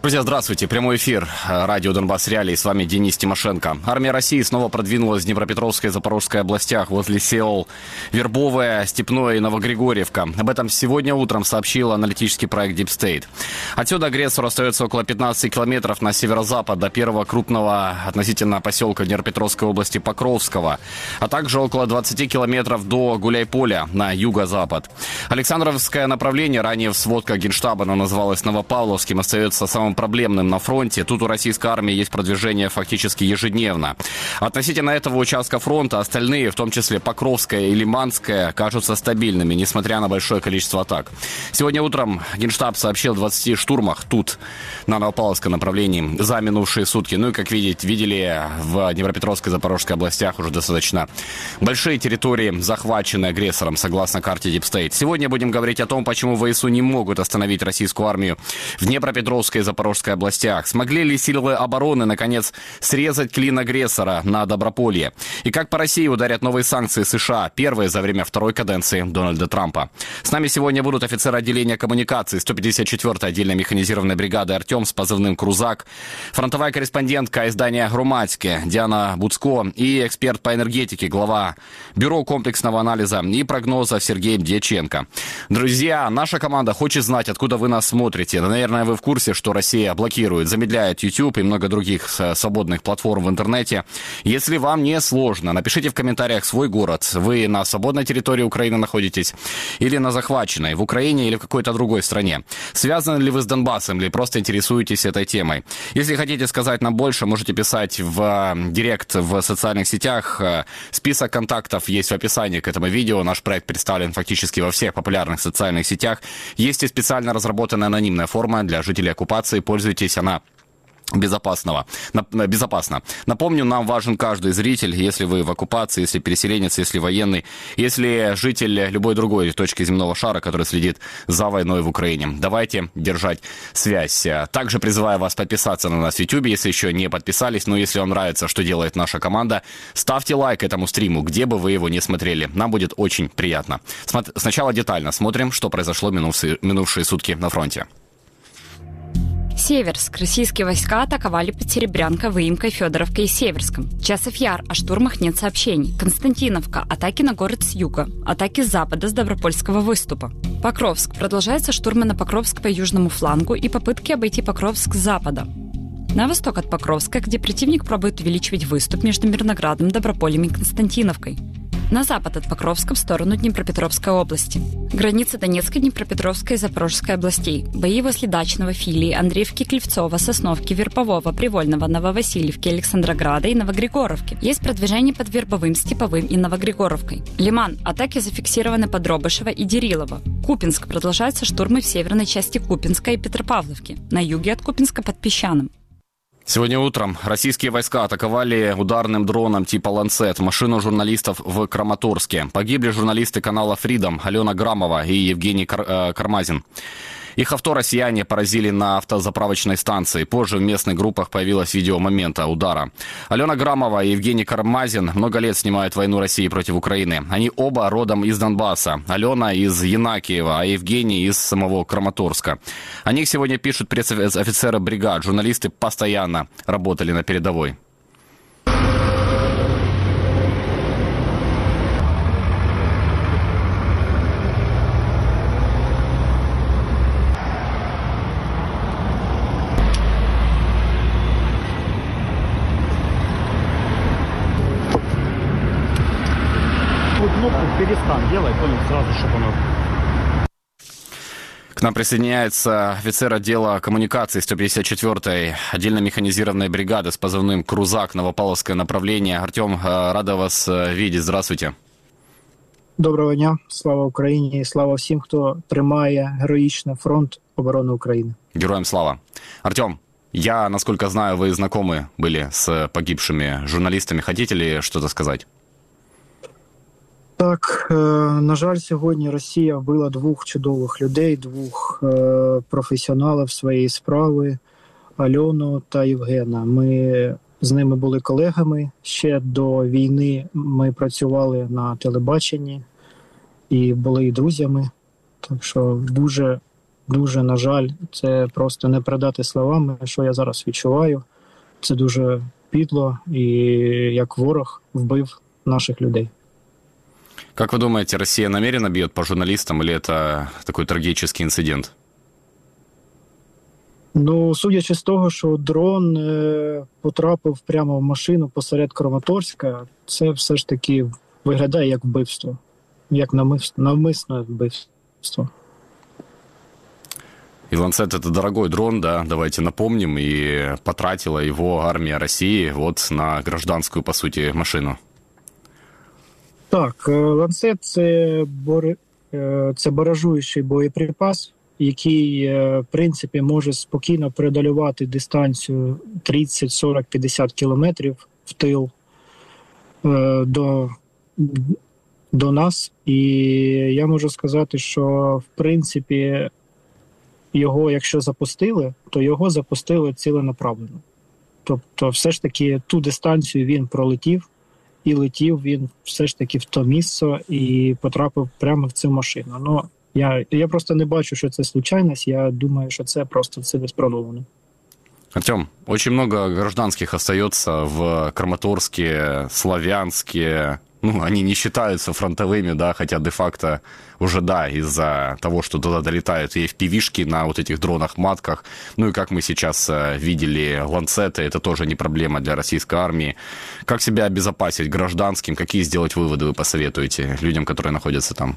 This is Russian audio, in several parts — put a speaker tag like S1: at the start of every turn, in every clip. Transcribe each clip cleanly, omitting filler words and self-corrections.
S1: Друзья, здравствуйте. Прямой эфир радио «Донбасс Реалии». С вами Денис Тимошенко. Армия России снова продвинулась в Днепропетровской и Запорожской областях возле сел Вербовое, Степное и Новогригорьевка. Об этом сегодня утром сообщил аналитический проект Deep State. Отсюда агрессору остается около 15 километров на северо-запад до первого крупного относительно поселка Днепропетровской области Покровского, а также около 20 километров до Гуляйполя на юго-запад. Александровское направление, ранее в сводках Генштаба оно называлось Новопавловским, остается самым проблемным на фронте. Тут у российской армии есть продвижение фактически ежедневно. Относительно этого участка фронта остальные, в том числе Покровская и Лиманская, кажутся стабильными, несмотря на большое количество атак. Сегодня утром Генштаб сообщил о 20 штурмах тут, на Новопавловском направлении, за минувшие сутки. Ну и, как видели, в Днепропетровской и Запорожской областях уже достаточно большие территории захвачены агрессором, согласно карте Deep State. Сегодня будем говорить о том, почему ВСУ не могут остановить российскую армию в Днепропетровской и Запорожской областях. Смогли ли силы обороны, наконец, срезать клин агрессора на Доброполье? И как по России ударят новые санкции США, первые за время второй каденции Дональда Трампа? С нами сегодня будут офицер отделения коммуникаций 154-й отдельной механизированной бригады «Артем» с позывным «Крузак», фронтовая корреспондентка издания «Громадське» Диана Буцко и эксперт по энергетике, глава Бюро комплексного анализа и прогноза Сергей Дьяченко. Друзья, наша команда хочет знать, откуда вы нас смотрите. Наверное, вы в курсе, что Россия блокирует, замедляет YouTube и много других свободных платформ в интернете. Если вам не сложно, напишите в комментариях свой город. Вы на свободной территории Украины находитесь или на захваченной, в Украине или в какой-то другой стране. Связаны ли вы с Донбассом или просто интересуетесь этой темой? Если хотите сказать нам больше, можете писать в директ в социальных сетях. Список контактов есть в описании к этому видео. Наш проект представлен фактически во всех популярных социальных сетях. Есть и специально разработанная анонимная форма для жителей оккупации. Пользуйтесь, она безопасно. Напомню, нам важен каждый зритель, если вы в оккупации, если переселенец, если военный, если житель любой другой точки земного шара, который следит за войной в Украине. Давайте держать связь. Также призываю вас подписаться на нас в YouTube, если еще не подписались. Но если вам нравится, что делает наша команда, ставьте лайк этому стриму, где бы вы его не смотрели. Нам будет очень приятно. Сначала детально смотрим, что произошло минувшие сутки на фронте.
S2: Северск. Российские войска атаковали под Серебрянкой, Выемкой, Федоровкой и Северском. Часов Яр. О штурмах нет сообщений. Константиновка. Атаки на город с юга. Атаки с запада, с Добропольского выступа. Покровск. Продолжаются штурмы на Покровск по южному флангу и попытки обойти Покровск с запада. На восток от Покровска, где противник пробует увеличивать выступ между Мирноградом, Доброполем и Константиновкой. На запад от Покровска в сторону Днепропетровской области. Граница Донецкой, Днепропетровской и Запорожской областей. Бои возле Дачного, Филии, Андреевки, Клевцова, Сосновки, Вербового, Привольного, Нововасильевки, Александрограда и Новогригоровки. Есть продвижение под Вербовым, Степовым и Новогригоровкой. Лиман. Атаки зафиксированы под Робышево и Дерилово. Купинск. Продолжаются штурмы в северной части Купинска и Петропавловки. На юге от Купинска под Песчаным.
S1: Сегодня утром российские войска атаковали ударным дроном типа «Ланцет» машину журналистов в Краматорске. Погибли журналисты канала «Фридом» Алена Грамова и Евгений Кармазин. Их авто россияне поразили на автозаправочной станции. Позже в местных группах появилось видео момента удара. Алена Грамова и Евгений Кармазин много лет снимают войну России против Украины. Они оба родом из Донбасса. Алена из Янакиева, а Евгений из самого Краматорска. О них сегодня пишут пресс-офицеры бригад. Журналисты постоянно работали на передовой.
S3: Кнопку перескан делай, понял, сразу, чтобы оно...
S1: К нам присоединяется офицер отдела коммуникаций 154-й отдельно механизированной бригады с позывным «Крузак», Новопавловское направление. Артем, рада вас видеть. Здравствуйте.
S4: Доброго дня. Слава Україні і слава всім, хто тримає героїчно фронт оборони України.
S1: Героям слава. Артем, я, насколько знаю, вы знакомы были с погибшими журналистами. Хотите ли что-то сказать?
S4: Так, на жаль, сьогодні Росія вбила двох чудових людей, двох професіоналів своєї справи, Альону та Євгена. Ми з ними були колегами. Ще до війни ми працювали на телебаченні і були і друзями. Так що дуже дуже, на жаль, це просто не передати словами, що я зараз відчуваю. Це дуже підло, і як ворог вбив наших людей.
S1: Как вы думаете, Россия намеренно бьет по журналистам или это такой трагический инцидент?
S4: Ну, судячи з того, що дрон потрапив прямо в машину посеред Краматорська, це все ж таки виглядає як вбивство, як навмисне вбивство.
S1: И Lancet — это дорогой дрон, да, давайте напомним, и потратила его армия России вот на гражданскую, по сути, машину.
S4: Так, Lancet – це баражуючий боєприпас, який, в принципі, може спокійно преодолювати дистанцію 30, 40, 50 кілометрів в тил до нас. І я можу сказати, що, в принципі, його, якщо запустили, то його запустили ціленаправленно. Тобто, все ж таки, ту дистанцію він пролетів, і летів він все ж таки в то місце і потрапив прямо в цю машину. Ну, я просто не бачу, що це случайність, я думаю, що це просто цілеспрямовано.
S1: Артем, очень много гражданских остается в Краматорске, Славянске. Ну, они не считаются фронтовыми, да, хотя де-факто уже, да, из-за того, что туда долетают и FPV-шки на вот этих дронах-матках. Ну и как мы сейчас видели, ланцеты, это тоже не проблема для российской армии. Как себя обезопасить гражданским? Какие сделать выводы вы посоветуете людям, которые находятся там?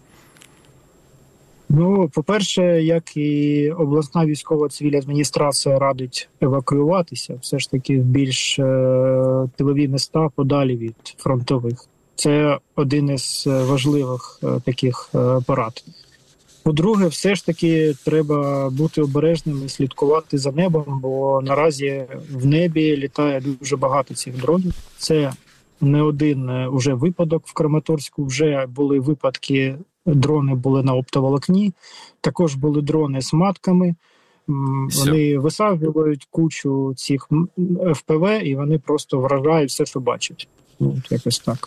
S4: Ну, по-перше, як і обласна військова цивільна адміністрація радить евакуюватися, все ж таки в більш тилові міста подалі від фронтових. Це один із важливих таких порад. По-друге, все ж таки треба бути обережним і слідкувати за небом, бо наразі в небі літає дуже багато цих дронів. Це не один уже випадок в Краматорську, вже були випадки, дрони були на оптоволокні, також були дрони з матками. Вони висаджують кучу цих ФПВ, і вони просто вражають все, що бачать. Ну, якось так.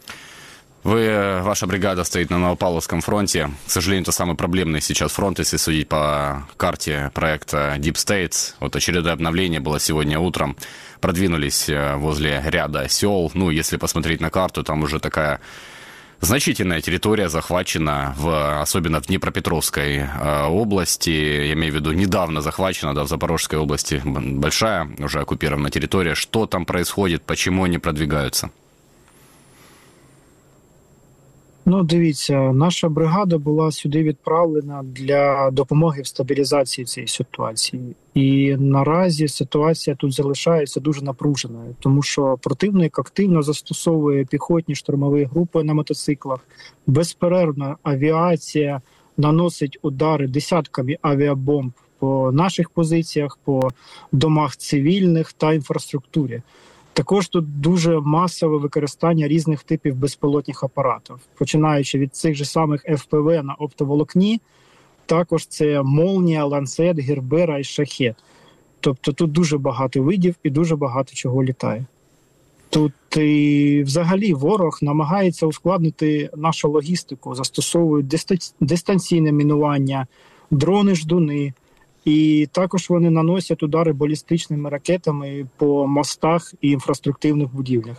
S1: Ваша бригада стоит на Новопавловском фронте. К сожалению, это самый проблемный сейчас фронт, если судить по карте проекта Deep States. Вот очередное обновление было сегодня утром. Продвинулись возле ряда сел. Ну, если посмотреть на карту, там уже такая значительная территория захвачена, особенно в Днепропетровской области. Я имею в виду, недавно захвачена, да, в Запорожской области большая уже оккупирована территория. Что там происходит, почему они продвигаются?
S4: Ну, дивіться, наша бригада була сюди відправлена для допомоги в стабілізації цієї ситуації. І наразі ситуація тут залишається дуже напруженою, тому що противник активно застосовує піхотні штурмові групи на мотоциклах. Безперервно авіація наносить удари десятками авіабомб по наших позиціях, по домах цивільних та інфраструктурі. Також тут дуже масове використання різних типів безпілотних апаратів, починаючи від цих же самих ФПВ на оптоволокні, також це Молнія, Ланцет, Гербера і Шахет. Тобто тут дуже багато видів і дуже багато чого літає. Тут і взагалі ворог намагається ускладнити нашу логістику, застосовують дистанційне мінування, дрони-ждуни. І також вони наносять удари балістичними ракетами по мостах і інфраструктурних будівлях.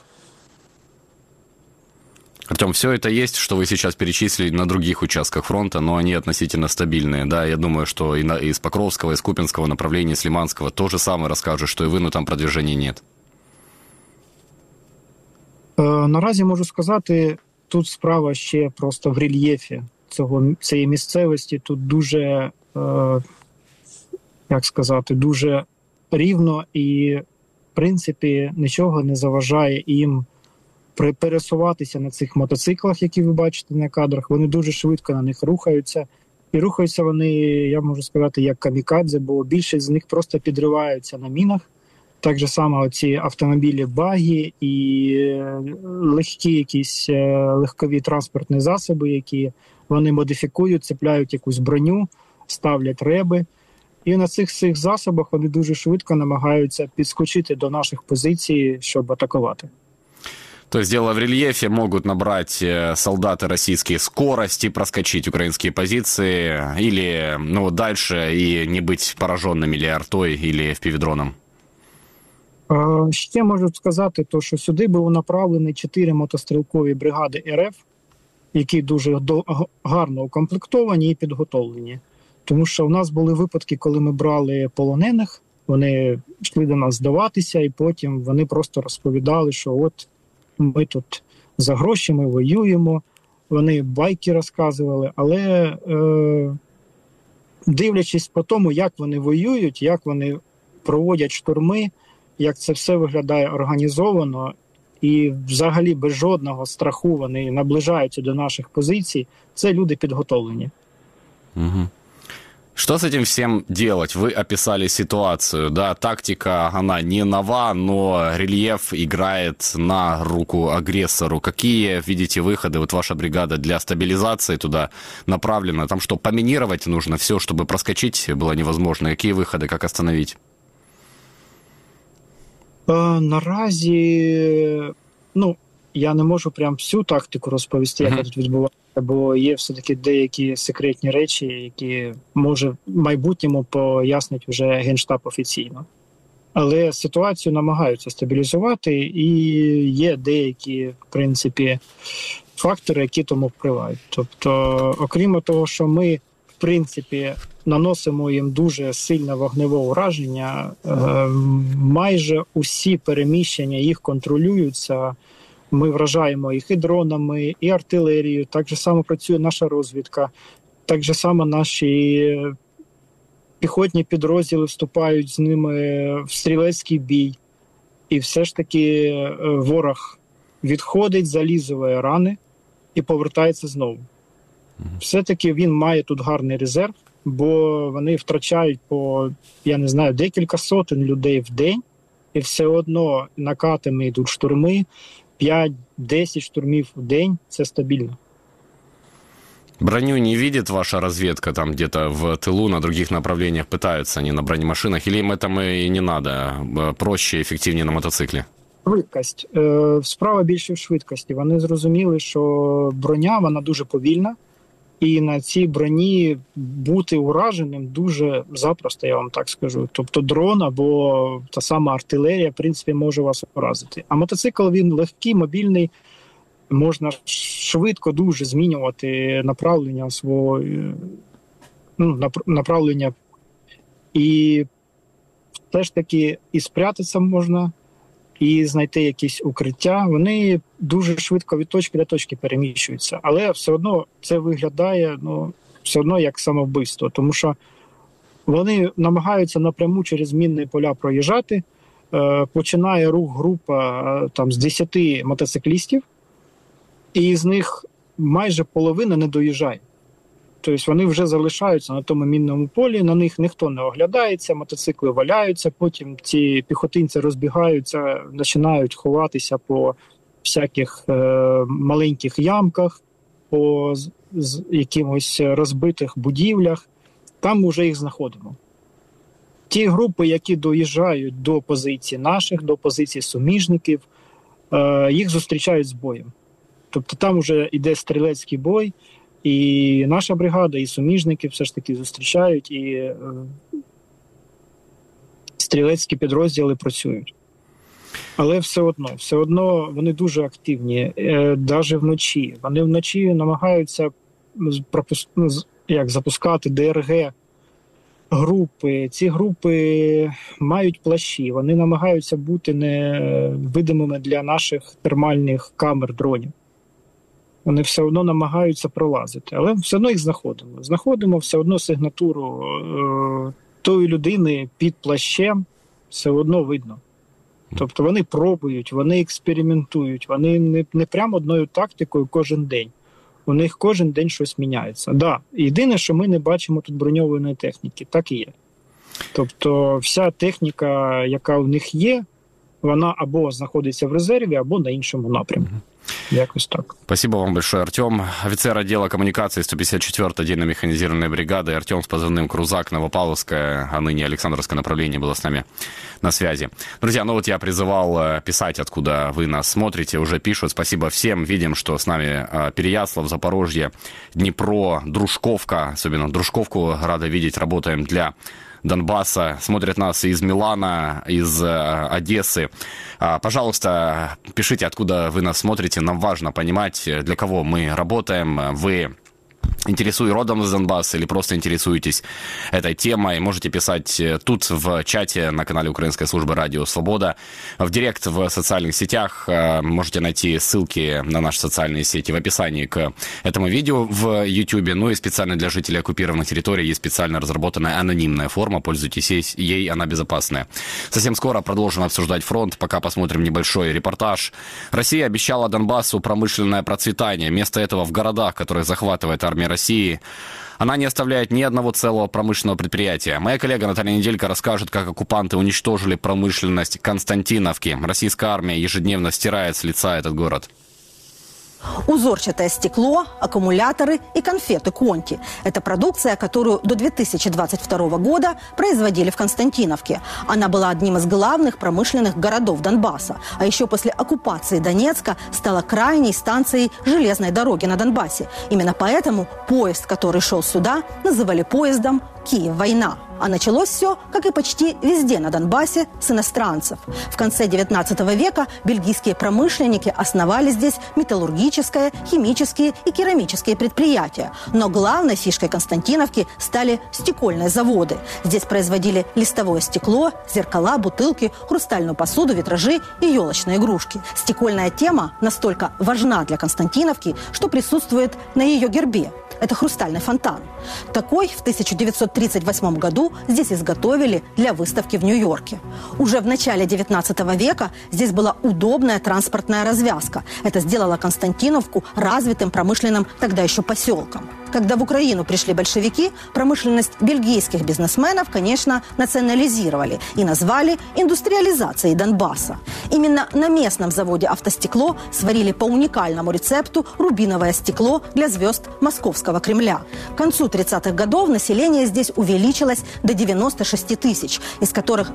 S1: Артем, все это есть, что вы сейчас перечислили на других участках фронта, но они относительно стабильные. Да, я думаю, что и из Покровского, из Купинского направления, из Лиманского то же самое расскажут, что и вы, но там продвижения нет.
S4: Наразі можу сказати, тут справа ще просто в рельєфі цієї місцевості. Тут дуже... як сказати, дуже рівно і, в принципі, нічого не заважає їм пересуватися на цих мотоциклах, які ви бачите на кадрах. Вони дуже швидко на них рухаються. І рухаються вони, я можу сказати, як камікадзе, бо більшість з них просто підриваються на мінах. Так же само оці автомобілі багі і легкі якісь легкові транспортні засоби, які вони модифікують, цепляють якусь броню, ставлять реби. І на цих засобах вони дуже швидко намагаються підскочити до наших позицій, щоб атакувати.
S1: То есть дело в рельефе, могут набрать солдаты российские скорость и проскочить украинские позиции, или дальше и не быть пораженными или артой, или FPV-дроном?
S4: Ще можу сказати, що сюди були направлені 4 мотострілкові бригади РФ, які дуже гарно укомплектовані і підготовлені. Тому що в нас були випадки, коли ми брали полонених, вони йшли до нас здаватися, і потім вони просто розповідали, що от ми тут за гроші, ми воюємо, вони байки розказували, але дивлячись по тому, як вони воюють, як вони проводять штурми, як це все виглядає організовано, і взагалі без жодного страху вони наближаються до наших позицій, це люди підготовлені.
S1: Угу. Что с этим всем делать? Вы описали ситуацию, да, тактика, она не нова, но рельеф играет на руку агрессору. Какие видите выходы, вот ваша бригада для стабилизации туда направлена? Там что, поминировать нужно все, чтобы проскочить было невозможно? Какие выходы, как остановить?
S4: Наразі, я не можу прям всю тактику розповісти, яка тут відбувається, бо є все-таки деякі секретні речі, які може в майбутньому пояснить вже Генштаб офіційно. Але ситуацію намагаються стабілізувати, і є деякі, в принципі, фактори, які тому впливають. Тобто, окрім того, що ми, в принципі, наносимо їм дуже сильне вогневе ураження, майже усі переміщення їх контролюються. Ми вражаємо їх і дронами, і артилерією. Так же само працює наша розвідка. Так же само наші піхотні підрозділи вступають з ними в стрілецький бій. І все ж таки ворог відходить, залізує рани і повертається знову. Все-таки він має тут гарний резерв, бо вони втрачають декілька сотень людей в день, і все одно накатами йдуть штурми, 5-10 штурмів в день – це стабільно.
S1: Броню не видит ваша разведка там где-то в тылу, на других направлениях пытаются они на бронемашинах, или им этому и не надо, проще и эффективнее на мотоцикле?
S4: Швидкість. Справа більше в швидкості. Вони зрозуміли, що броня, вона дуже повільна, і на цій броні бути ураженим дуже запросто, я вам так скажу. Тобто дрон або та сама артилерія, в принципі, може вас уразити. А мотоцикл, він легкий, мобільний, можна швидко дуже змінювати направлення свого, направлення. І все ж таки і спрятатися можна, і знайти якісь укриття. Вони дуже швидко від точки до точки переміщуються. Але все одно це виглядає все одно як самовбивство, тому що вони намагаються напряму через мінні поля проїжджати. Починає рух група з 10 мотоциклістів, і з них майже половина не доїжджає. Тобто вони вже залишаються на тому мінному полі, на них ніхто не оглядається, мотоцикли валяються, потім ці піхотинці розбігаються, починають ховатися по всяких маленьких ямках, по якимось розбитих будівлях. Там вже їх знаходимо. Ті групи, які доїжджають до позицій наших, до позицій суміжників, їх зустрічають з боєм. Тобто там вже йде стрілецький бой, і наша бригада, і суміжники все ж таки зустрічають, і стрілецькі підрозділи працюють. Але все одно вони дуже активні, навіть вночі. Вони вночі намагаються запускати ДРГ групи. Ці групи мають плащі, вони намагаються бути невидимими для наших термальних камер дронів. Вони все одно намагаються пролазити, але все одно їх знаходимо. Знаходимо все одно сигнатуру тої людини під плащем, все одно видно. Тобто вони пробують, вони експериментують, вони не прямо одною тактикою кожен день. У них кожен день щось міняється. Да, єдине, що ми не бачимо тут броньованої техніки, так і є. Тобто вся техніка, яка у них є, вона або знаходиться в резерві, або на іншому напрямку. Якось так.
S1: Спасибо вам большое, Артем. Офицер отдела коммуникации 154-й отдельно механизированной бригады. Артем с позывным «Крузак», Новопавловское, а ныне Александровское направление было с нами на связи. Друзья, ну вот я призывал писать, откуда вы нас смотрите. Уже пишут. Спасибо всем. Видим, что с нами Переяслав, Запорожье, Днепро, Дружковка. Особенно Дружковку рада видеть. Работаем для Донбасса, смотрят нас из Милана, из Одессы. Пожалуйста, пишите, откуда вы нас смотрите. Нам важно понимать, для кого мы работаем. Вы родом из Донбасса или просто интересуетесь этой темой, можете писать тут в чате на канале Украинской службы «Радио Свобода», в директ в социальных сетях. Можете найти ссылки на наши социальные сети в описании к этому видео в YouTube. Ну и специально для жителей оккупированных территорий есть специально разработанная анонимная форма. Пользуйтесь ей, она безопасная. Совсем скоро продолжим обсуждать фронт. Пока посмотрим небольшой репортаж. Россия обещала Донбассу промышленное процветание. Вместо этого в городах, которые захватывает армия России, она не оставляет ни одного целого промышленного предприятия. Моя коллега Наталья Неделько расскажет, как оккупанты уничтожили промышленность Константиновки. Российская армия ежедневно стирает с лица этот город.
S5: Узорчатое стекло, аккумуляторы и конфеты «Конти». Это продукция, которую до 2022 года производили в Константиновке. Она была одним из главных промышленных городов Донбасса. А еще после оккупации Донецка стала крайней станцией железной дороги на Донбассе. Именно поэтому поезд, который шел сюда, называли поездом «Киев-война». А началось все, как и почти везде на Донбассе, с иностранцев. В конце 19 века бельгийские промышленники основали здесь металлургические, химические и керамические предприятия. Но главной фишкой Константиновки стали стекольные заводы. Здесь производили листовое стекло, зеркала, бутылки, хрустальную посуду, витражи и елочные игрушки. Стекольная тема настолько важна для Константиновки, что присутствует на ее гербе. Это хрустальный фонтан. Такой в 1938 году здесь изготовили для выставки в Нью-Йорке. Уже в начале 19 века здесь была удобная транспортная развязка. Это сделало Константиновку развитым промышленным тогда еще поселком. Когда в Украину пришли большевики, промышленность бельгийских бизнесменов, конечно, национализировали и назвали индустриализацией Донбасса. Именно на местном заводе «Автостекло» сварили по уникальному рецепту рубиновое стекло для звезд Московского Кремля. К концу 30-х годов население здесь увеличилось до 96 тысяч, из которых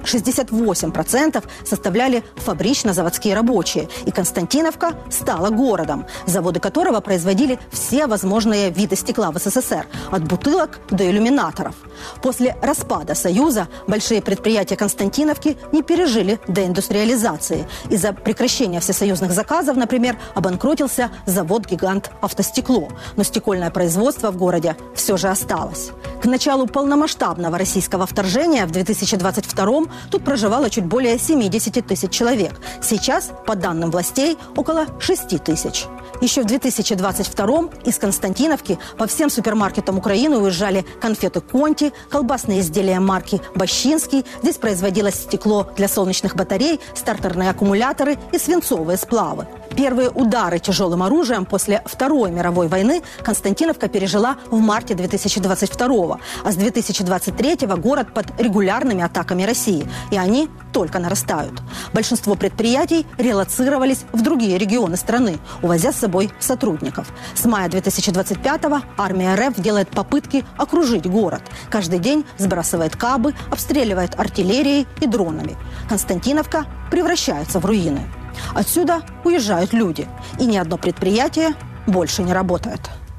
S5: 68% составляли фабрично-заводские рабочие. И Константиновка стала городом, заводы которого производили все возможные виды стекла в СССР, от бутылок до иллюминаторов. После распада Союза большие предприятия Константиновки не пережили деиндустриализации. Из-за прекращения всесоюзных заказов, например, обанкротился завод-гигант «Автостекло». Но стекольное производство в городе все же осталось. К началу полномасштабного российского вторжения в 2022-м тут проживало чуть более 70 тысяч человек. Сейчас, по данным властей, около 6 тысяч. Еще в 2022-м из Константиновки по всем супермаркетам Украины уезжали конфеты «Конти», колбасные изделия марки «Бащинский». Здесь производилось стекло для солнечных батарей, стартерные аккумуляторы и свинцовые сплавы. Первые удары тяжелым оружием после Второй мировой войны Константиновка пережила в марте 2022-го, а с 2023-го город под регулярными атаками России, и они только нарастают. Большинство предприятий релоцировались в другие регионы страны, увозя с собой сотрудников. С мая 2025-го армия РФ делает попытки окружить город. Каждый день сбрасывает кабы, обстреливает артиллерией и дронами. Константиновка превращается в руины. Отсюда уезжают люди, и ни одно предприятие больше не работает.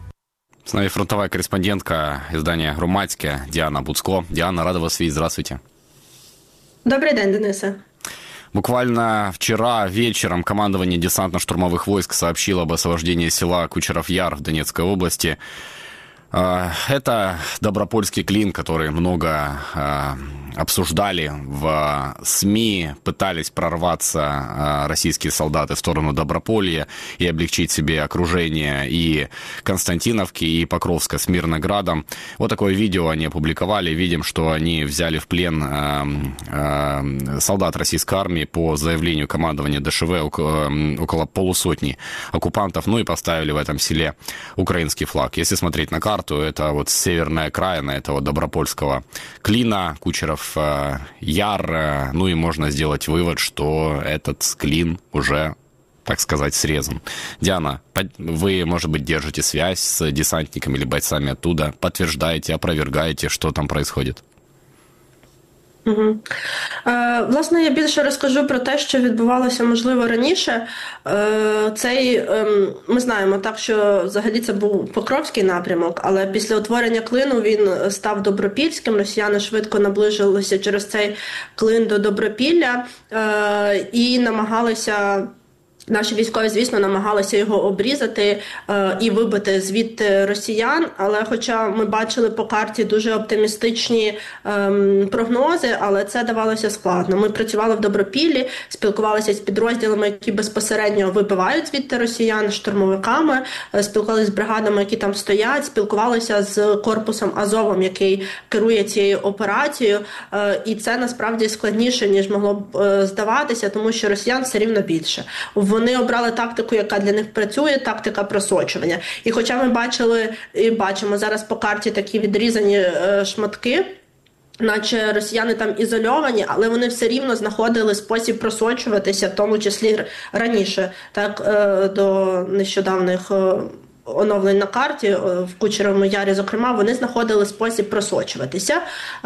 S1: С нами фронтовая корреспондентка издания «Громадське» Диана Буцко. Диана, рада вас видеть. Здравствуйте.
S6: Добрый день, Дениса.
S1: Буквально вчера вечером командование десантно-штурмовых войск сообщило об освобождении села Кучеров-Яр в Донецкой области. Это Добропольский клин, который много обсуждали в СМИ, пытались прорваться российские солдаты в сторону Доброполья и облегчить себе окружение и Константиновки, и Покровска с Мирноградом. Вот такое видео они опубликовали. Видим, что они взяли в плен солдат российской армии по заявлению командования ДШВ, около полусотни оккупантов, ну и поставили в этом селе украинский флаг. Если смотреть на карту, карту, это вот северная окраина этого Добропольского клина, Кучеров Яр, ну и можно сделать вывод, что этот клин уже, так сказать, срезан. Диана, вы, может быть, держите связь с десантниками или бойцами оттуда, подтверждаете, опровергаете, что там происходит?
S6: Угу. Власне, я більше розкажу про те, що відбувалося, можливо, раніше. Ми знаємо так, що взагалі це був Покровський напрямок, але після утворення клину він став Добропільським. Росіяни швидко наближилися через цей клин до Добропілля і намагалися... Наші військові, звісно, намагалися його обрізати і вибити звідти росіян, але хоча ми бачили по карті дуже оптимістичні прогнози, але це давалося складно. Ми працювали в Добропіллі, спілкувалися з підрозділами, які безпосередньо вибивають звідти росіян, штурмовиками, спілкувалися з бригадами, які там стоять, спілкувалися з корпусом Азовом, який керує цією операцією, і це насправді складніше, ніж могло б здаватися, тому що росіян все рівно більше. Вони обрали тактику, яка для них працює, тактика просочування. І хоча ми бачили і бачимо зараз по карті такі відрізані шматки, наче росіяни там ізольовані, але вони все рівно знаходили спосіб просочуватися, в тому числі раніше, так, до нещодавних оновлень на карті, в Кучеровому Ярі, зокрема, вони знаходили спосіб просочуватися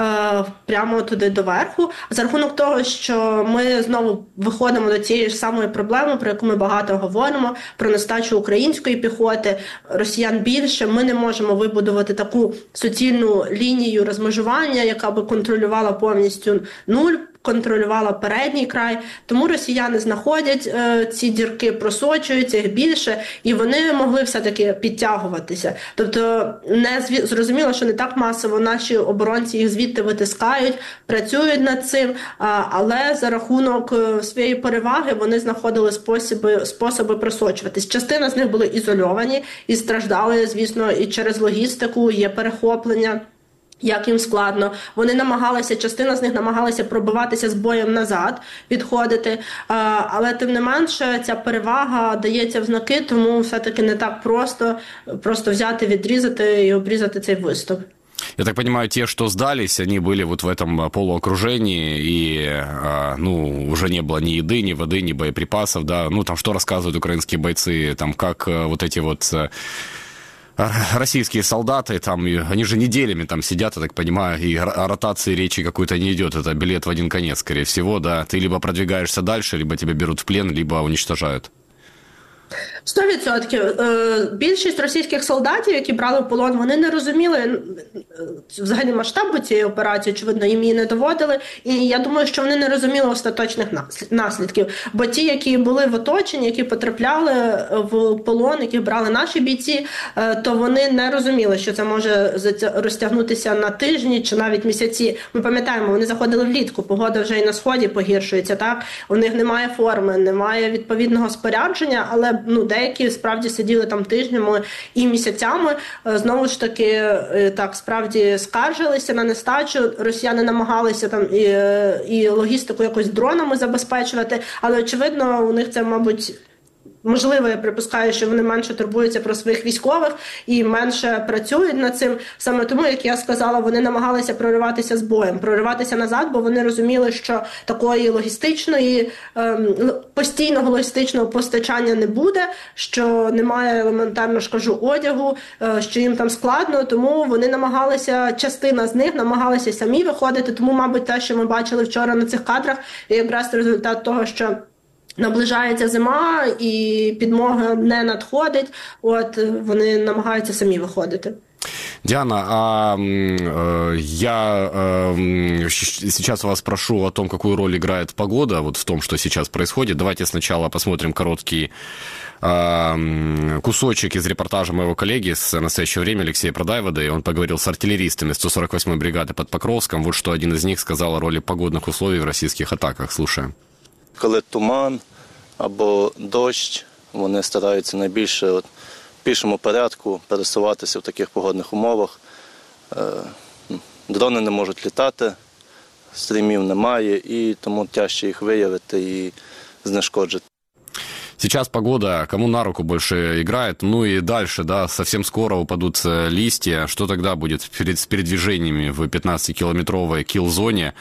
S6: прямо туди доверху. За рахунок того, що ми знову виходимо до цієї ж самої проблеми, про яку ми багато говоримо, про нестачу української піхоти, росіян більше, ми не можемо вибудувати таку суцільну лінію розмежування, яка би контролювала повністю нуль, контролювала передній край, тому росіяни знаходять ці дірки, просочуються їх більше, і вони могли все-таки підтягуватися. Тобто зрозуміло, що не так масово наші оборонці їх звідти витискають, працюють над цим, але за рахунок своєї переваги вони знаходили способи просочуватись. Частина з них були ізольовані і страждали, звісно, і через логістику, є перехоплення. Як їм складно. Вони намагалися, частина з них намагалася пробиватися з боєм назад, відходити, але тим не менше ця перевага дається в знаки, тому все-таки не так просто взяти, відрізати і обрізати цей виступ.
S1: Я так понимаю, те, что сдались, они были вот в этом полуокружении, и, уже не было ни еды, ни воды, ни боеприпасов, да, там что рассказывают украинские бойцы, там, как вот эти вот... Российские солдаты, там, они же неделями там сидят, я так понимаю, и о ротации речи какой-то не идет. Это билет в один конец, скорее всего, да. Ты либо продвигаешься дальше, либо тебя берут в плен, либо уничтожают.
S6: 100%. Більшість російських солдатів, які брали в полон, вони не розуміли взагалі масштабу цієї операції, очевидно, їм її не доводили. І я думаю, що вони не розуміли остаточних наслідків. Бо ті, які були в оточенні, які потрапляли в полон, яких брали наші бійці, то вони не розуміли, що це може розтягнутися на тижні чи навіть місяці. Ми пам'ятаємо, вони заходили влітку, погода вже і на сході погіршується, так? У них немає форми, немає відповідного спорядження, але деякі справді сиділи там тижнями і місяцями. Знову ж таки, так, справді скаржилися на нестачу. Росіяни намагалися там і логістику якось дронами забезпечувати, але, очевидно, у них це, мабуть, можливо, я припускаю, що вони менше турбуються про своїх військових і менше працюють над цим. Саме тому, як я сказала, вони намагалися прориватися з боєм, прориватися назад, бо вони розуміли, що такої логістичної, постійного логістичного постачання не буде, що немає, елементарно ж кажу, одягу, що їм там складно, тому вони намагалися, частина з них намагалися самі виходити, тому, мабуть, те, що ми бачили вчора на цих кадрах, є якраз результат того, що наближається зима і підмога не надходить, вони намагаються самі виходити.
S1: Диана, я сейчас вас спрошу о том, какую роль играет погода вот в том, что сейчас происходит. Давайте сначала посмотрим короткий кусочек из репортажа моего коллеги с «Настоящего времени» Алексея Продаевода, и он поговорил с артиллеристами 148-й бригады под Покровском. Вот что один из них сказал о роли погодных условий в российских атаках. Слушаем.
S7: Коли туман або дощ, вони стараються найбільше в пішому порядку пересуватися в таких погодних умовах. Дрони не можуть літати, стрімів немає, і тому тяжче їх виявити і знешкоджити.
S1: Сейчас погода кому на руку больше играет, ну и дальше, да, совсем скоро упадут листья. Что тогда будет с передвижениями в 15-километровой килл-зоне?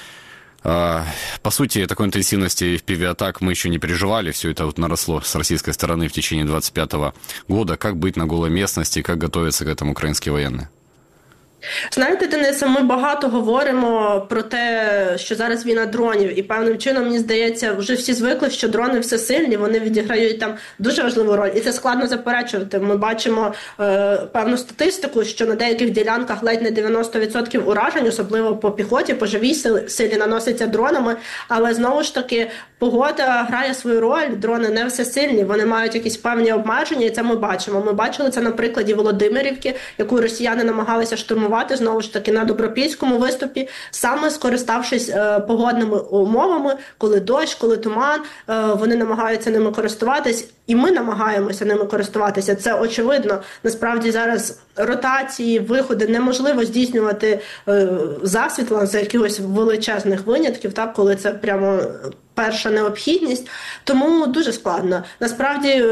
S1: По сути, такой интенсивности FPV-атак мы еще не переживали. Все это вот наросло с российской стороны в течение 2025 года. Как быть на голой местности, как готовятся к этому украинские военные?
S6: Знаєте, Денисе, ми багато говоримо про те, що зараз війна дронів, і певним чином, мені здається, вже всі звикли, що дрони всесильні, вони відіграють там дуже важливу роль, і це складно заперечувати. Ми бачимо певну статистику, що на деяких ділянках ледь не 90% уражень, особливо по піхоті, по живій силі наноситься дронами, але знову ж таки погода грає свою роль, дрони не всесильні, вони мають якісь певні обмеження, і це ми бачимо. Ми бачили це на прикладі Володимирівки, яку росіяни намагалися штурмувати, знову ж таки, на Добропільському виступі, саме скориставшись погодними умовами, коли дощ, коли туман, вони намагаються ними користуватись, і ми намагаємося ними користуватися. Це очевидно. Насправді зараз ротації, виходи неможливо здійснювати засвітла за якихось величезних винятків, так, коли це прямо перша необхідність, тому дуже складно. Насправді,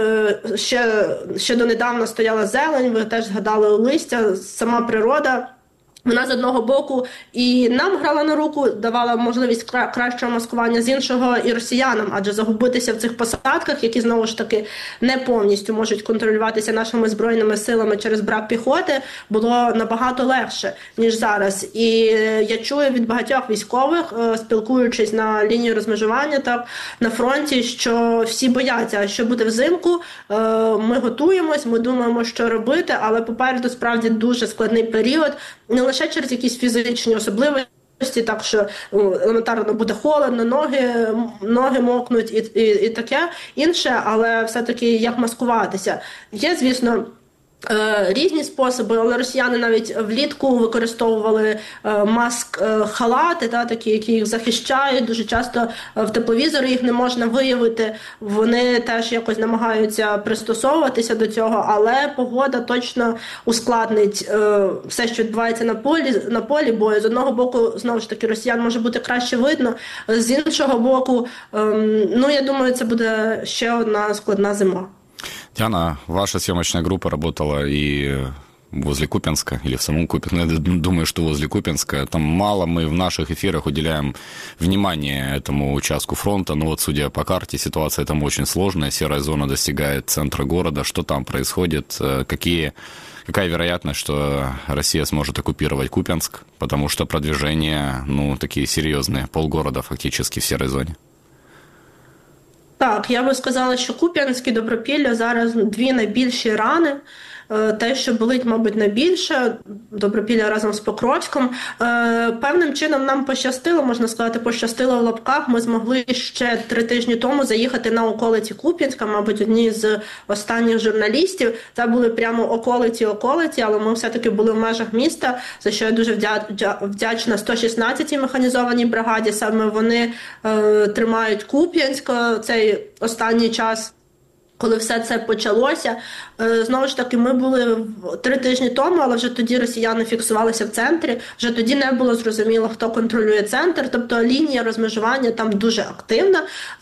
S6: ще донедавна стояла зелень, ви теж згадали листя, сама природа. Вона з одного боку і нам грала на руку, давала можливість кращого маскування, з іншого і росіянам, адже загубитися в цих посадках, які знову ж таки не повністю можуть контролюватися нашими збройними силами через брак піхоти, було набагато легше, ніж зараз. І я чую від багатьох військових, спілкуючись на лінії розмежування, так, на фронті, що всі бояться, що буде взимку, ми готуємось, ми думаємо, що робити, але попереду справді дуже складний період, не лише через якісь фізичні особливості, так що елементарно буде холодно, ноги мокнуть і таке інше, але все-таки як маскуватися. Є, звісно, різні способи, але росіяни навіть влітку використовували маск-халати, такі, які їх захищають, дуже часто в тепловізорі їх не можна виявити, вони теж якось намагаються пристосовуватися до цього, але погода точно ускладнить все, що відбувається на полі бою. З одного боку, знову ж таки, росіян може бути краще видно, з іншого боку, я думаю, це буде ще одна складна зима.
S1: Диана, ваша съемочная группа работала и возле Купянска, или в самом Купянске, я думаю, что возле Купянска. Там мало мы в наших эфирах уделяем внимание этому участку фронта, но вот судя по карте, ситуация там очень сложная, серая зона достигает центра города. Что там происходит? Какая вероятность, что Россия сможет оккупировать Купянск? Потому что продвижения, такие серьезные, полгорода фактически в серой зоне.
S6: Так, я би сказала, що Куп'янськ і Добропілля зараз дві найбільші рани. Те, що болить, мабуть, найбільше, Добропілля разом з Покровськом. Певним чином нам пощастило, можна сказати, пощастило в лапках. Ми змогли ще 3 тижні тому заїхати на околиці Куп'янська, мабуть, одні з останніх журналістів. Це були прямо околиці, але ми все-таки були в межах міста, за що я дуже вдячна 116-й механізованій бригаді. Саме вони тримають Куп'янськ цей останній час, коли все це почалося. Знову ж таки, ми були 3 тижні тому, але вже тоді росіяни фіксувалися в центрі, вже тоді не було зрозуміло, хто контролює центр, тобто лінія розмежування там дуже активна,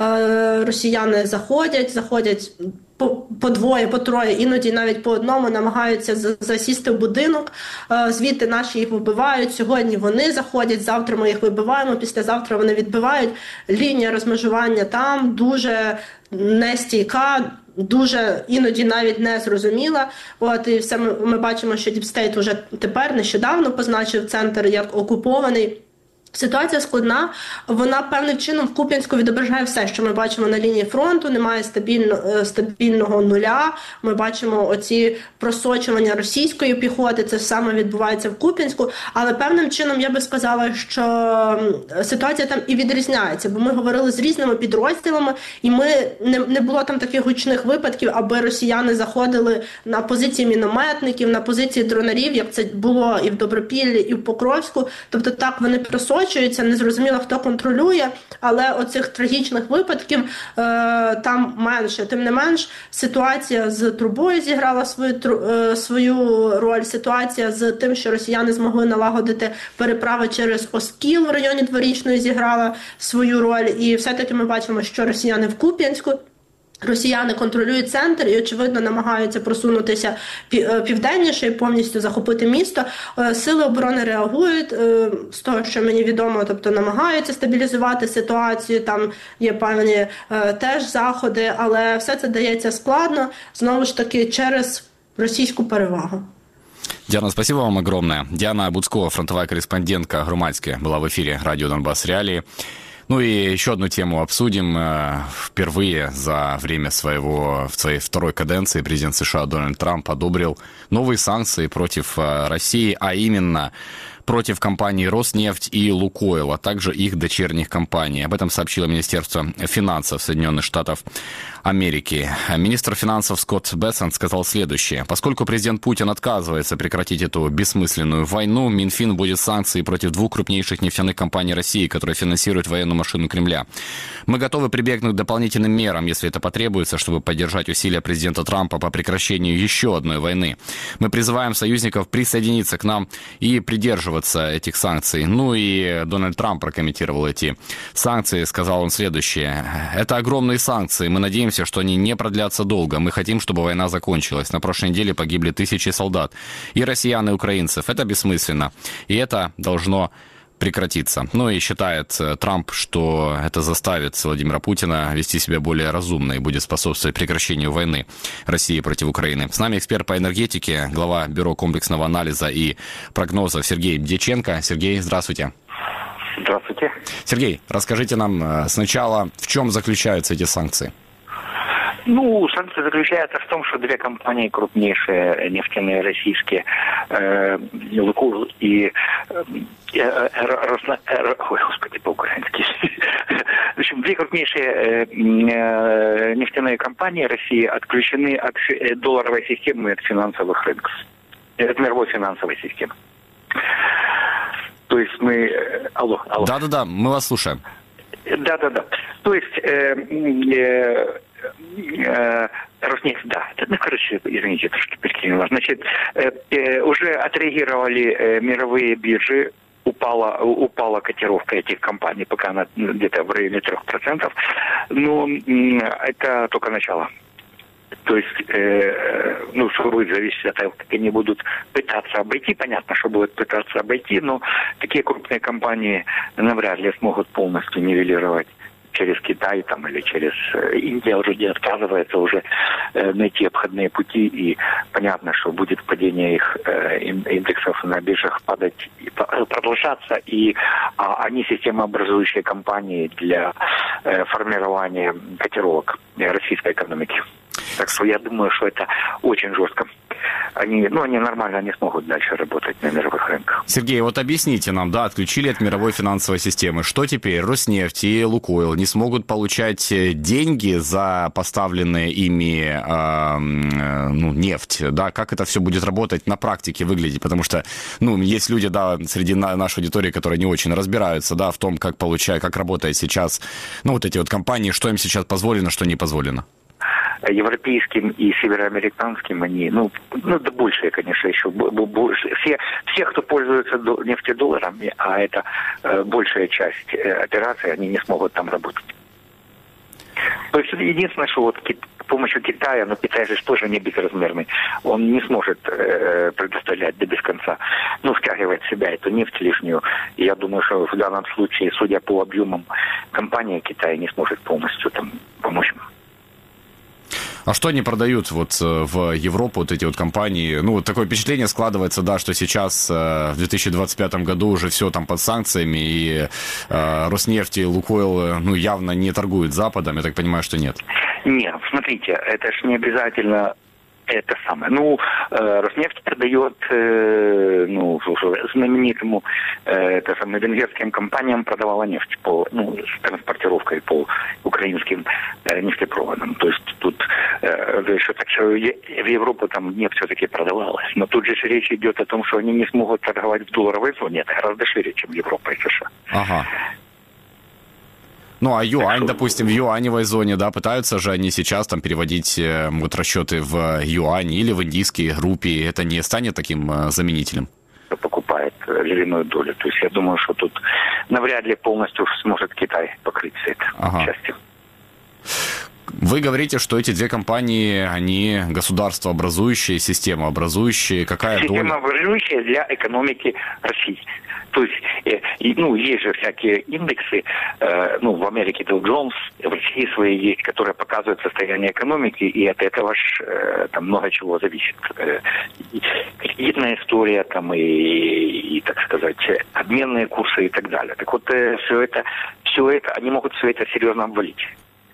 S6: росіяни заходять по двоє, по троє, іноді навіть по одному намагаються засісти в будинок, звідти наші їх вибивають, сьогодні вони заходять, завтра ми їх вибиваємо, післязавтра вони відбивають. Лінія розмежування там дуже нестійка, дуже іноді навіть не зрозуміла. І все ми бачимо, що Діпстейт вже тепер нещодавно позначив центр як окупований. Ситуація складна, вона певним чином в Куп'янську відображає все, що ми бачимо на лінії фронту, немає стабільного нуля, ми бачимо оці просочування російської піхоти, це саме відбувається в Куп'янську, але певним чином я би сказала, що ситуація там і відрізняється, бо ми говорили з різними підрозділами, і не було там таких гучних випадків, аби росіяни заходили на позиції мінометників, на позиції дронарів, як це було і в Добропіллі, і в Покровську, тобто так вони просочуються, незрозуміло, хто контролює, але оцих трагічних випадків там менше. Тим не менш, ситуація з трубою зіграла свою роль, ситуація з тим, що росіяни змогли налагодити переправи через Оскіл в районі Дворічної зіграла свою роль, і все-таки ми бачимо, що росіяни в Куп'янську Росіяни контролюють центр і, очевидно, намагаються просунутися південніше і повністю захопити місто. Сили оборони реагують, з того, що мені відомо, тобто намагаються стабілізувати ситуацію, там є певні теж заходи, але все це дається складно, знову ж таки, через російську перевагу.
S1: Диана, спасибо вам огромное. Диана Буцкова, фронтовая корреспондентка Громадская, была в эфире радио «Донбасс Реалии». Ну и еще одну тему обсудим. Впервые за время своей второй каденции президент США Дональд Трамп одобрил новые санкции против России, а именно против компаний «Роснефть» и «Лукойл», а также их дочерних компаний. Об этом сообщило Министерство финансов Соединенных Штатов Америки. Министр финансов Скотт Бессент сказал следующее. Поскольку президент Путин отказывается прекратить эту бессмысленную войну, Минфин вводит санкции против двух крупнейших нефтяных компаний России, которые финансируют военную машину Кремля. Мы готовы прибегнуть к дополнительным мерам, если это потребуется, чтобы поддержать усилия президента Трампа по прекращению еще одной войны. Мы призываем союзников присоединиться к нам и придерживаться этих санкций. Ну и Дональд Трамп прокомментировал эти санкции, сказал он следующее. Это огромные санкции. Мы надеемся, что они не продлятся долго. Мы хотим, чтобы война закончилась. На прошлой неделе погибли тысячи солдат. И россиян, и украинцев. Это бессмысленно. И это должно прекратиться. Ну и считает Трамп, что это заставит Владимира Путина вести себя более разумно и будет способствовать прекращению войны России против Украины. С нами эксперт по энергетике, глава Бюро комплексного анализа и прогнозов Сергей Дьяченко. Сергей, здравствуйте.
S8: Здравствуйте.
S1: Сергей, расскажите нам сначала, в чем заключаются эти санкции?
S8: Ну, санкции заключаются в том, что две компании крупнейшие нефтяные российские, «Лукойл» и по-украински. В общем, две крупнейшие нефтяные компании России отключены от долларовой системы и от финансовых рынков, от мировой финансовой системы. То есть мы... Алло.
S1: Да-да-да, мы вас слушаем.
S8: Да. То есть... Роснефть, да. Ну, короче, извините, трошки перекинула. Значит, уже отреагировали мировые биржи, упала котировка этих компаний, пока она где-то в районе 3%. Но это только начало. То есть, что будет зависеть от того, как они будут пытаться обойти. Понятно, что будут пытаться обойти, но такие крупные компании навряд ли смогут полностью нивелировать через Китай там, или через Индия уже не отказывается уже найти обходные пути, и понятно, что будет падение их индексов на биржах падать и продолжаться, и они системообразующие компании для формирования котировок российской экономики. Так что я думаю, что это очень жестко. Они нормально не смогут дальше работать на мировых рынках.
S1: Сергей, вот объясните нам, да, отключили от мировой финансовой системы. Что теперь? Роснефть и Лукойл не смогут получать деньги за поставленные ими нефть, да? Как это все будет работать на практике, выглядеть? Потому что, есть люди, да, среди нашей аудитории, которые не очень разбираются, да, в том, как работает сейчас, вот эти вот компании, что им сейчас позволено, что не позволено.
S8: Европейским и североамериканским они, да большие, конечно, еще больше. Все, кто пользуется нефтедолларами, а это большая часть операций, они не смогут там работать. То есть единственное, что вот с помощью Китая, но Китай же тоже не безразмерный, он не сможет предоставлять без конца, втягивать в себя эту нефть лишнюю. И я думаю, что в данном случае, судя по объемам, компания Китая не сможет полностью там помочь.
S1: А что они продают в Европу, вот эти вот компании? Такое впечатление складывается, да, что сейчас в 2025 году уже все там под санкциями, и Роснефть и Лукойл, явно не торгуют Западом, я так понимаю, что нет.
S8: Нет, смотрите, это ж не обязательно это самое. Роснефть продает знаменитому венгерским компаниям продавала нефть с транспортировкой по украинским нефтепроводам. То есть тут в Европу там нефть все-таки продавалась. Но тут же речь идет о том, что они не смогут торговать в долларовой зоне. Это гораздо шире, чем Европа и США.
S1: Ага. А юань, допустим, в юаневой зоне, да, пытаются же они сейчас там переводить расчеты в юань или в индийские рупии. Это не станет таким заменителем?
S8: Покупает львиную долю. То есть я думаю, что тут навряд ли полностью сможет Китай покрыть все это частью.
S1: Вы говорите, что эти две компании, они государствообразующие, системообразующие. Какая доля?
S8: Системообразующая для экономики России. То есть, есть же всякие индексы, в Америке Dow Jones, в России свои есть, которые показывают состояние экономики, и от этого там много чего зависит. Кредитная история, там, и, так сказать, обменные курсы и так далее. Так вот, все это, они могут все это серьезно обвалить.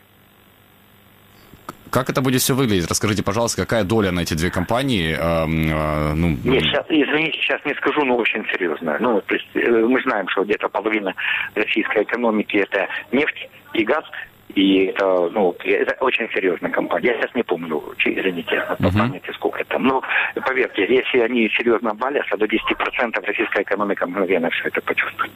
S1: Как это будет все выглядеть? Расскажите, пожалуйста, какая доля на эти две компании?
S8: Нет, извините, сейчас не скажу, но очень серьезно. То есть мы знаем, что где-то половина российской экономики – это нефть и газ, и это очень серьезная компания. Я сейчас не помню, извините, по памяти сколько там. Но поверьте, если они серьезно обвалятся, до 10% российская экономика мгновенно все это почувствует.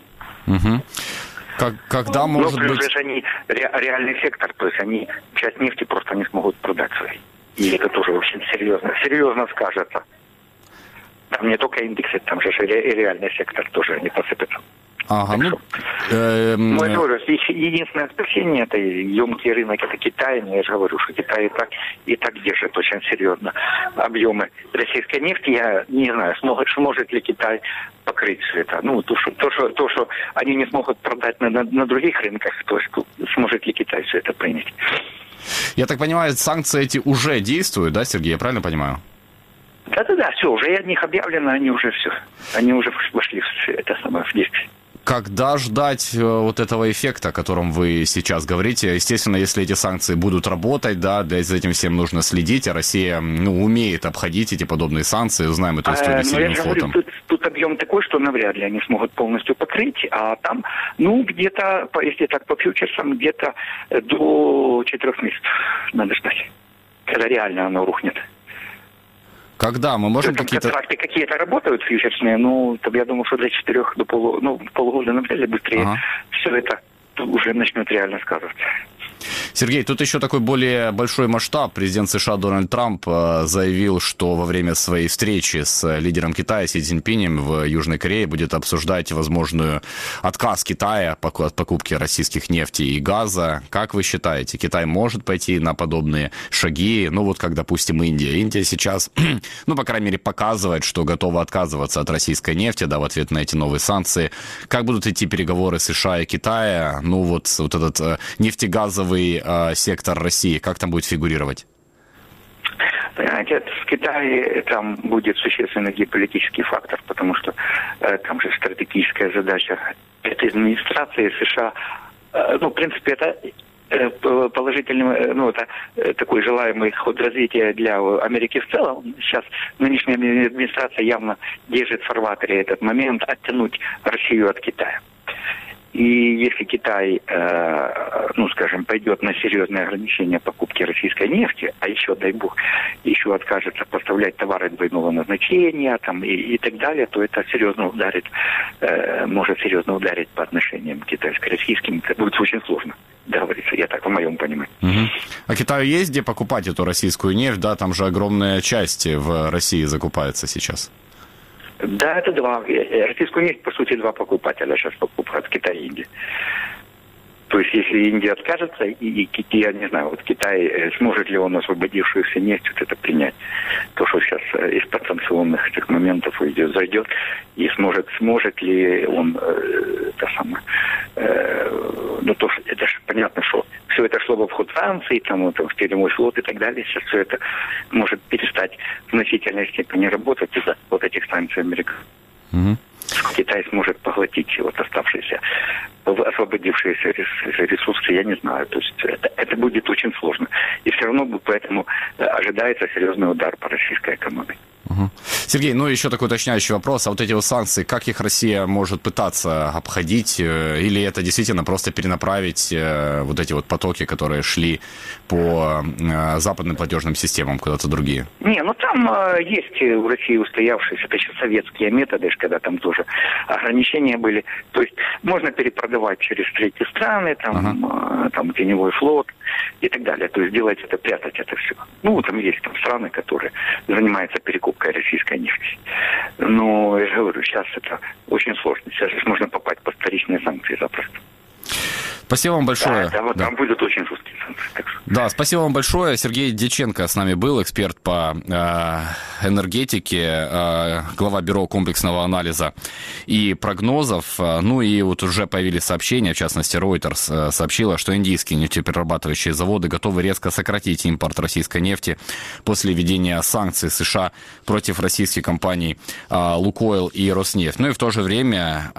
S1: Когда может
S8: плюс
S1: быть...
S8: же они реальный сектор, то есть они часть нефти просто не смогут продать свои. И это тоже очень серьезно скажется. Там не только индексы, там же и реальный сектор тоже не посыпется.
S1: Ага,
S8: я говорю, единственное спасение – это емкий рынок, это Китай. Но я же говорю, что Китай и так держит очень серьезно объемы российской нефти. Я не знаю, сможет ли Китай покрыть все это. То, что они не смогут продать на других рынках, то есть сможет ли Китай все это принять.
S1: Я так понимаю, санкции эти уже действуют, да, Сергей, я правильно понимаю?
S8: Да, все, уже от них объявлено, они уже все. Они уже вошли в это самое в действие.
S1: Когда ждать вот этого эффекта, о котором вы сейчас говорите? Естественно, если эти санкции будут работать, да, за этим всем нужно следить, а Россия, умеет обходить эти подобные санкции, знаем эту историю с сильным флотом.
S8: Тут объем такой, что навряд ли они смогут полностью покрыть, а там, где-то, если так по фьючерсам, где-то до 4 месяцев надо ждать, когда реально оно рухнет.
S1: Когда мы можем какие-то...
S8: Контракты какие-то работают фьючерсные, я думаю, что до 4 до полугода, например, быстрее все это уже начнет реально сказываться.
S1: Сергей, тут еще такой более большой масштаб. Президент США Дональд Трамп заявил, что во время своей встречи с лидером Китая Си Цзиньпинем в Южной Корее будет обсуждать возможную отказ Китая от покупки российских нефти и газа. Как вы считаете, Китай может пойти на подобные шаги? Как, допустим, Индия. Индия сейчас, по крайней мере, показывает, что готова отказываться от российской нефти, в ответ на эти новые санкции. Как будут идти переговоры США и Китая? Вот этот нефтегазовый сектор России, как там будет фигурировать?
S8: Понимаете, в Китае там будет существенный геополитический фактор, потому что там же стратегическая задача этой администрации США, в принципе, это положительный, это такой желаемый ход развития для Америки в целом. Сейчас нынешняя администрация явно держит в фарватере этот момент оттянуть Россию от Китая. И если Китай, пойдет на серьезные ограничения покупки российской нефти, а еще, дай бог, еще откажется поставлять товары двойного назначения и так далее, то это серьезно ударит, может серьезно ударить по отношениям китайско-российским. Это будет очень сложно договориться, я так в моем понимании.
S1: А Китаю есть где покупать эту российскую нефть? Да, там же огромная часть в России закупается сейчас.
S8: Да, это два. Российскую нефть, по сути, два покупателя сейчас покупают, Китай и Индия. То есть, если Индия откажется, и я не знаю, Китай, сможет ли он освободившуюся нефть это принять? То, что сейчас из подсанкционных этих моментов зайдет, и сможет ли он, это же понятно, что все это шло в обход санкций, в теневой флот и так далее, сейчас все это может перестать в значительной степени работать из-за этих санкций американцев. Китай сможет поглотить оставшиеся, освободившиеся ресурсы, я не знаю. То есть это будет очень сложно. И все равно поэтому ожидается серьезный удар по российской экономике.
S1: Sергей, еще такой уточняющий вопрос. А вот эти санкции, как их Россия может пытаться обходить? Или это действительно просто перенаправить вот эти потоки, которые шли по западным платежным системам куда-то другие?
S8: Там есть у России устоявшиеся, это еще советские методы, когда там тоже ограничения были. То есть можно перепродавать через третьи страны, там теневой флот и так далее. То есть делать это, прятать это все. Там есть страны, которые занимаются перекупкой российской нефти. Но, я же говорю, сейчас это очень сложно. Сейчас можно попасть под вторичные санкции запросто.
S1: Спасибо вам большое.
S8: Там будут очень жесткие санкции.
S1: Да, спасибо вам большое. Сергей Дьяченко с нами был, эксперт по энергетике, глава бюро комплексного анализа и прогнозов. Ну и вот уже появились сообщения, в частности, Reuters сообщила, что индийские нефтеперерабатывающие заводы готовы резко сократить импорт российской нефти после введения санкций США против российских компаний «Лукойл» и «Роснефть». Ну и в то же время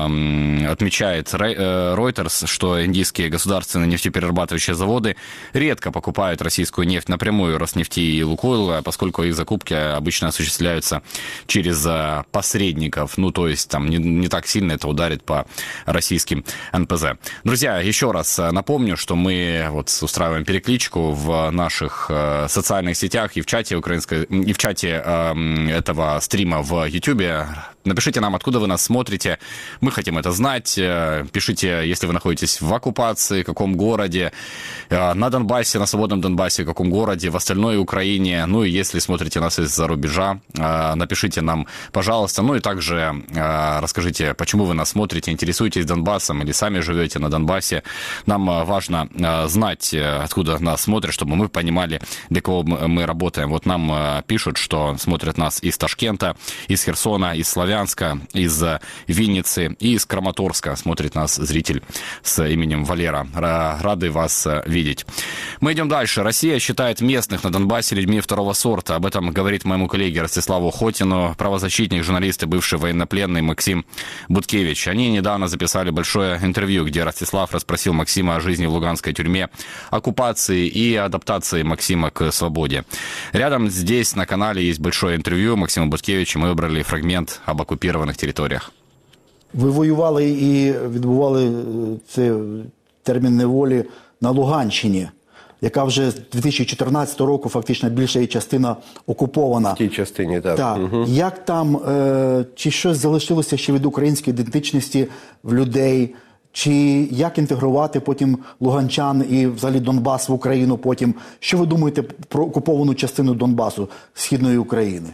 S1: отмечает Reuters, что индийские государственные нефтеперерабатывающие заводы редко покупают российскую нефть напрямую Роснефти и Лукойла, поскольку их закупки обычно осуществляются через посредников. Ну, то есть там не так сильно это ударит по российским НПЗ. Друзья, еще раз напомню, что мы вот устраиваем перекличку в наших социальных сетях и в чате и в чате этого стрима в YouTube. Напишите нам, откуда вы нас смотрите. Мы хотим это знать. Пишите, если вы находитесь в оккупации, в каком городе, на Донбассе, на свободном Донбассе, в каком городе, в остальной Украине. Ну и если смотрите нас из-за рубежа, напишите нам, пожалуйста. Ну и также расскажите, почему вы нас смотрите, интересуетесь Донбассом или сами живете на Донбассе. Нам важно знать, откуда нас смотрят, чтобы мы понимали, для кого мы работаем. Вот нам пишут, что смотрят нас из Ташкента, из Херсона, из Славянска, из Винницы и из Краматорска. Смотрит нас зритель с именем Валера. Рады вас видеть. Мы идем дальше. Россия считает местных на Донбассе людьми второго сорта. Об этом говорит моему коллеге Ростиславу Хотину правозащитник, журналист и бывший военнопленный Максим Буткевич. Они недавно записали большое интервью, где Ростислав расспросил Максима о жизни в луганской тюрьме, оккупации и адаптации Максима к свободе. Рядом здесь на канале есть большое интервью Максима Буткевича. Мы выбрали фрагмент об окупованих територіях.
S9: Ви воювали і відбували цей термін неволі на Луганщині, яка вже з 2014 року фактично більша її частина окупована.
S10: В тій частині, так.
S9: Так. Угу. Як там, чи щось залишилося ще від української ідентичності в людей, чи як інтегрувати потім луганчан і взагалі Донбас в Україну потім? Що ви думаєте про окуповану частину Донбасу, Східної України?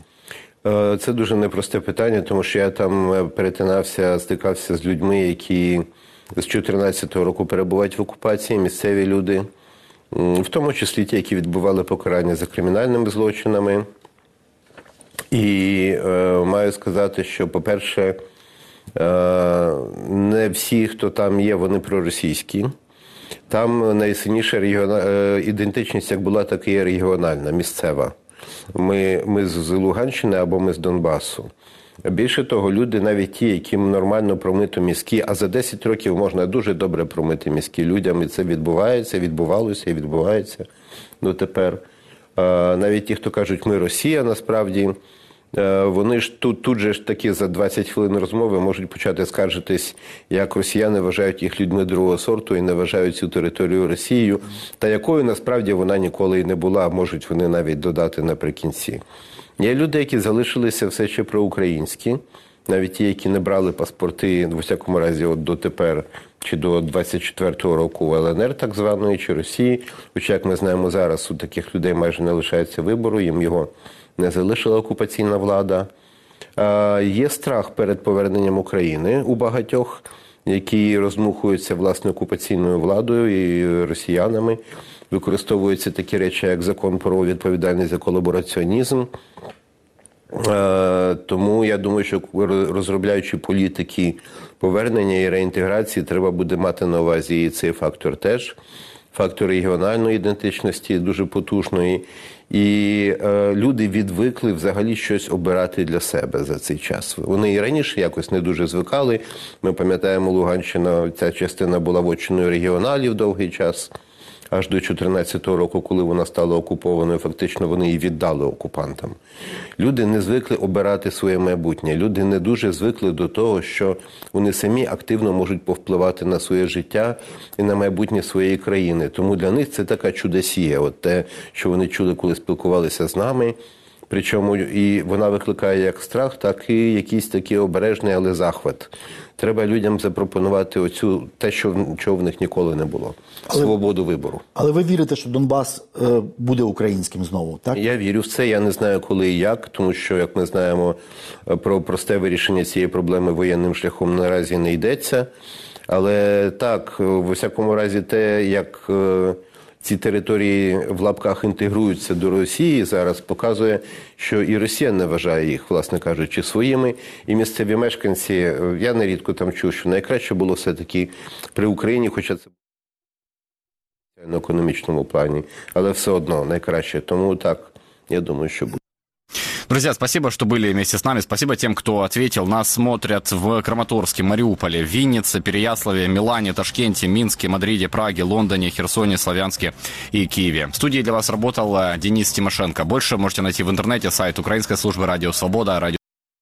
S10: Це дуже непросте питання, тому що я там стикався з людьми, які з 2014 року перебувають в окупації, місцеві люди, в тому числі ті, які відбували покарання за кримінальними злочинами. І маю сказати, що, по-перше, не всі, хто там є, вони проросійські. Там найсильніша ідентичність як була, так і є регіональна, місцева. Ми з Луганщини або ми з Донбасу. Більше того, люди, навіть ті, яким нормально промито мізки, а за 10 років можна дуже добре промити мізки людям, і це відбувалося і відбувається дотепер. Навіть ті, хто кажуть, ми Росія, насправді, вони ж тут же ж таки за 20 хвилин розмови можуть почати скаржитись, як росіяни вважають їх людьми другого сорту і не вважають цю територію Росією, та якою насправді вона ніколи і не була, можуть вони навіть додати наприкінці. Є люди, які залишилися все ще проукраїнські, навіть ті, які не брали паспорти, в усякому разі, от дотепер, чи до 24-го року ЛНР так званої, чи Росії, хоча, як ми знаємо зараз, у таких людей майже не лишається вибору, їм його не залишила окупаційна влада. Є страх перед поверненням України у багатьох, які розмухуються, власне, окупаційною владою і росіянами. Використовуються такі речі, як закон про відповідальність за колабораціонізм. Тому я думаю, що розробляючи політики повернення і реінтеграції, треба буде мати на увазі і цей фактор теж. Фактор регіональної ідентичності дуже потужної. І люди відвикли взагалі щось обирати для себе за цей час. Вони і раніше якось не дуже звикали. Ми пам'ятаємо, Луганщина, ця частина була вотчиною регіоналів довгий час. Аж до 2014 року, коли вона стала окупованою, фактично вони її віддали окупантам. Люди не звикли обирати своє майбутнє. Люди не дуже звикли до того, що вони самі активно можуть повпливати на своє життя і на майбутнє своєї країни. Тому для них це така чудосія. От те, що вони чули, коли спілкувалися з нами. Причому і вона викликає як страх, так і якийсь такий обережний, але захват. Треба людям запропонувати оцю те, чого в них ніколи не було. Свободу вибору.
S9: Але ви вірите, що Донбас буде українським знову, так?
S10: Я вірю в це. Я не знаю, коли і як, тому що, як ми знаємо, про просте вирішення цієї проблеми воєнним шляхом наразі не йдеться. Але так, в усякому разі, те, ці території в лапках інтегруються до Росії, зараз показує, що і Росія не вважає їх, власне кажучи, своїми. І місцеві мешканці, я нерідко там чув, що найкраще було все-таки при Україні, хоча це на економічному плані, але все одно найкраще. Тому так, я думаю, що буде.
S1: Друзья, спасибо, что были вместе с нами. Спасибо тем, кто ответил. Нас смотрят в Краматорске, Мариуполе, Виннице, Переяславе, Милане, Ташкенте, Минске, Мадриде, Праге, Лондоне, Херсоне, Славянске и Киеве. В студии для вас работал Денис Тимошенко. Больше можете найти в интернете сайт Украинской службы Радио Свобода, радио